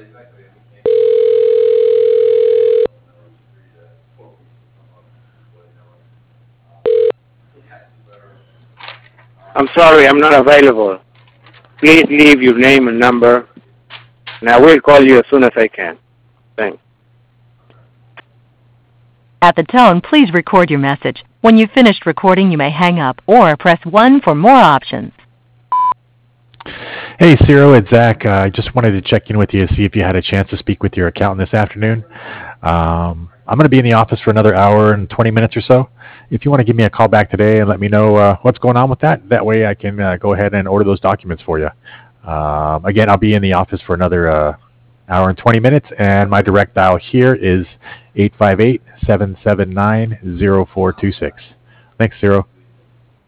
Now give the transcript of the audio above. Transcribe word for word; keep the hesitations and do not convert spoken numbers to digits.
I'm sorry, I'm not available. Please leave your name and number, and I will call you as soon as I can. Thanks. At the tone, please record your message. When you've finished recording, you may hang up or press one for more options. Hey, Ciro, it's Zach. Uh, I just wanted to check in with you to see if you had a chance to speak with your accountant this afternoon. Um, I'm going to be in the office for another hour and twenty minutes or so. If you want to give me a call back today and let me know uh, what's going on with that, that way I can uh, go ahead and order those documents for you. Um, again, I'll be in the office for another uh, hour and twenty minutes, and my direct dial here is eight five eight, seven seven nine, zero four two six. Thanks, Ciro.